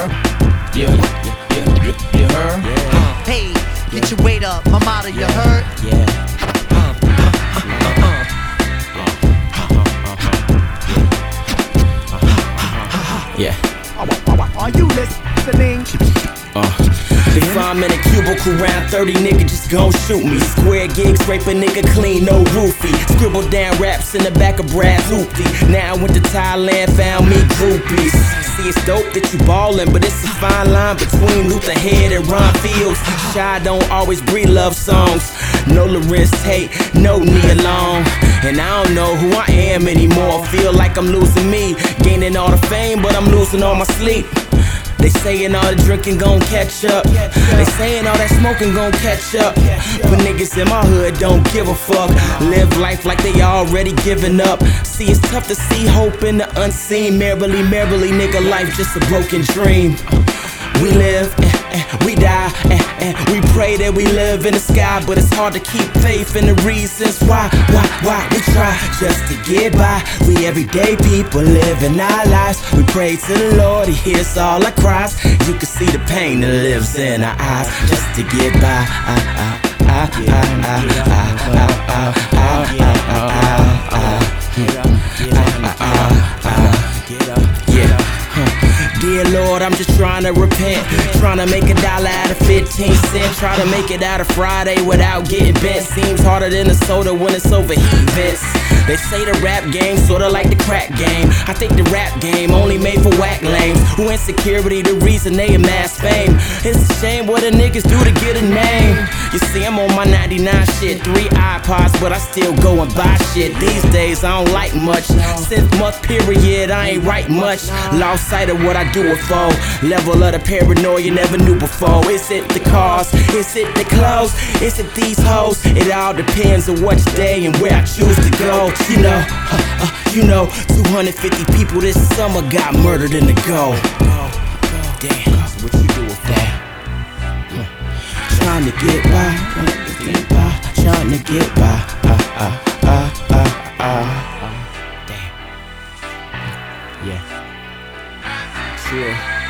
heard? Yeah, you heard? Hey, get your weight up, my motto, you heard? Yeah. Are you listening? If I'm in a cubicle round 30, nigga just gon' shoot me. Square gigs, rape a nigga clean, no roofie. Scribble down raps in the back of Brad's hoopty. Now I went to Thailand, found me groupies. See, it's dope that you ballin', but it's a fine line between Luther Head and Ron Fields. Shy don't always breed love songs. No Lorenz Tate, no Nia Long. And I don't know who I am anymore. Feel like I'm losing me, gaining all the fame, but I'm losing all my sleep. They sayin' all the drinking gon' catch up. They sayin' all that smoking gon' catch up. But niggas in my hood don't give a fuck. Live life like they already given up. See, it's tough to see hope in the unseen. Merrily, nigga, life just a broken dream. We live, we die, we pray that we live in the sky. But it's hard to keep faith in the reasons why we try just to get by. We everyday people living our lives. We pray to the Lord, He hears all our cries. You can see the pain that lives in our eyes just to get by. Dear Lord, I'm just trying to repent. Trying to make $1 out of 15 cents. Try to make it out of Friday without getting bent. Seems harder than a soda when it's overheat vents. They say the rap game sorta like the crack game. I think the rap game only made for whack lames who insecurity the reason they amass fame. It's a shame what the niggas do to get a name. You see, I'm on my 99 shit, 3 iPods, but I still go and buy shit. These days I don't like much. Since month period, I ain't write much. Lost sight of what I do it for. Level of the paranoia you never knew before. Is it the cars? Is it the clothes? Is it these hoes? It all depends on which day and where I choose to go. You know, 250 people this summer got murdered in the go. Damn, what you do with that? Trying to get by, trying to get by. Damn. Yeah. Sure.